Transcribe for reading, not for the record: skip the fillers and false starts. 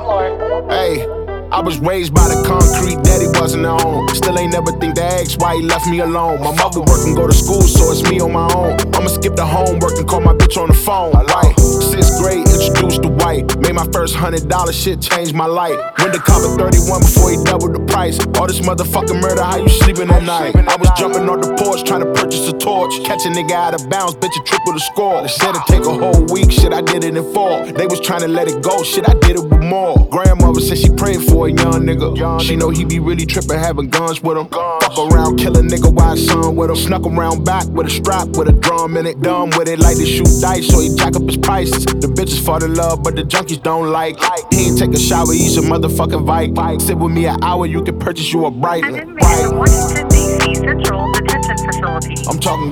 Hey, I was raised by the concrete, daddy wasn't at home. Still ain't never think to ask why he left me alone. My mother work and go to school, so it's me on my own. I'ma skip the homework and call my bitch on the phone. Right, 6th grade, introduced to white. Made my first $100, shit changed my life. Went to Cover 31 before he doubled the price. All this motherfucking murder, how you sleeping at night? I was jumping on the porch, trying to purchase a torch. Catch a nigga out of bounds, bitch, a triple the score. They said it'd take a whole week, shit, I did it in 4. They was trying to let it go, shit, I did it with more. Grandmother said she prayed for a young nigga. She know he be really trippin', having guns with him. Fuck around, kill a nigga while his son with him. Snuck around back with a strap, with a drum in it. Dumb with it, like to shoot dice, so he jack up his prices. The bitches fall in love, but the junkies don't like. He ain't take a shower, he's a motherfucking Vike. Sit with me an hour, you can purchase you a Breitling. Washington, D.C. Central Detention Facility. I'm talking